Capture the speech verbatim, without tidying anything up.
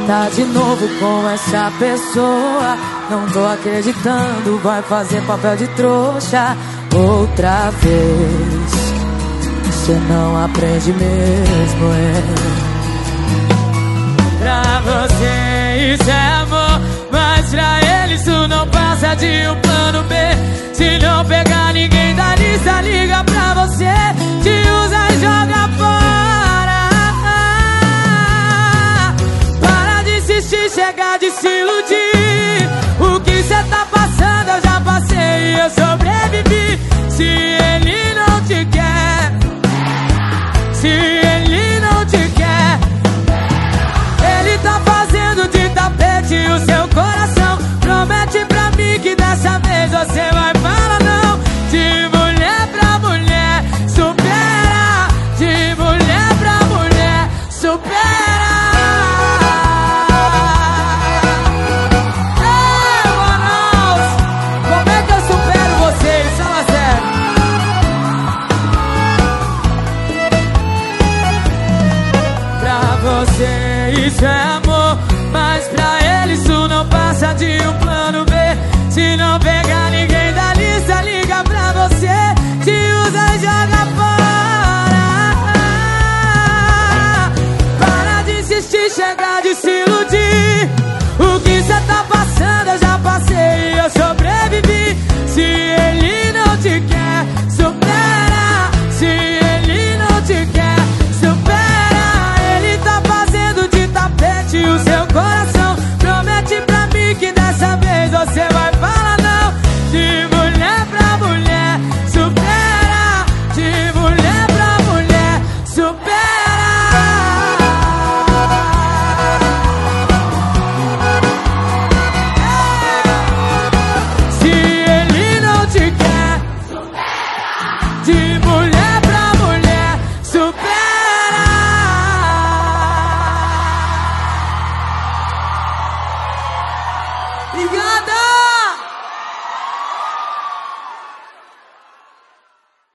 Tá de novo com essa pessoa, não tô acreditando, vai fazer papel de trouxa outra vez. Você não aprende mesmo, é. Pra você isso é amor, mas pra ele isso não passa de um plano B. Se não pegar ninguém da lista, liga pra você, te usa e joga fora. Para de insistir, chega de se iludir. O que cê tá passando eu já passei e eu sobrevivi. Se ele não te quer, se ele não te quer, ele tá fazendo de tapete o seu coração. Promete pra mim que dessa vez você vai falar não. De mulher pra mulher, supera. De mulher pra mulher, supera. Ei, Manaus, como é que eu supero vocês? Fala sério. Pra você isso é amor, mas pra ele isso não passa de um plano B. Se não pegar ninguém da lista, liga pra você, te usa e joga fora. Para de insistir, chega de se iludir. O que cê tá passando eu já passei e eu sobrevivi. Se ele não te quer, supera. Se ele não te quer, supera. Ele tá fazendo de tapete o seu coração. Promete pra mim que dessa vez você vai falar não. De mulher pra mulher, supera. De mulher pra mulher, supera. Se ele não te quer, supera. De mulher pra mulher, supera. Obrigada!